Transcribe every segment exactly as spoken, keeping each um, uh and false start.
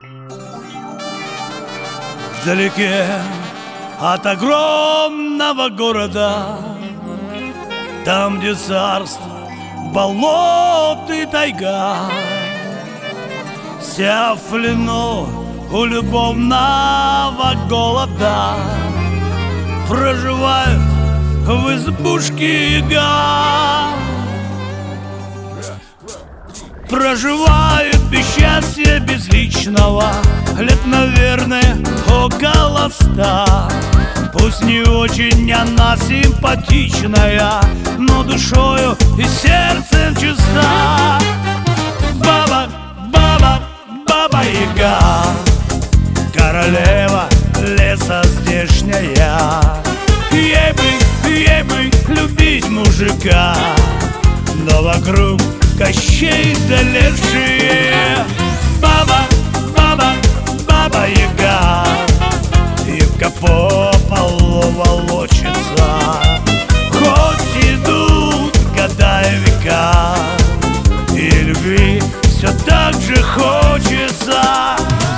Вдалеке от огромного города, там, где царство, болот и тайга, вся в плену у любовного голода, проживают в избушке яга. Проживают без счастья безличного лет, наверное, около ста. Пусть не очень она симпатичная, но душою и сердцем чиста. Баба, баба, баба-яга, королева леса здешняя. Ей бы, ей бы любить мужика, но вокруг Кощей да лешие. Баба, баба, баба-яга, юбка по полу волочится. Хоть идут года и века, и любви все так же хочется.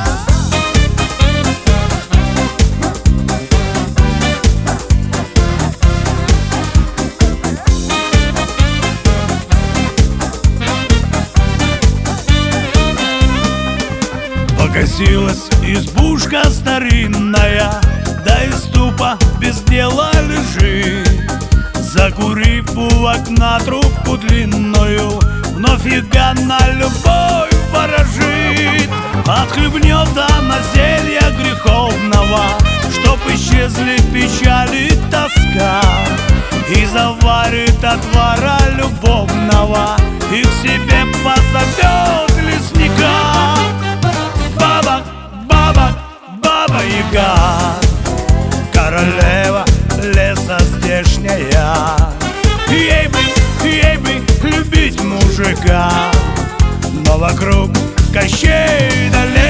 Покосилась избушка старинная, да и ступа без дела лежит. Закурив у окна трубку длинную, вновь яга на любовь ворожит. Отхлебнет она зелья греховного, чтоб исчезли печали и тоска, и заварит отвара любовного, и к себе позовет лесника. Баба, баба, баба-яга, королева леса здешняя. Ей бы, ей бы любить мужика, но вокруг Кощей да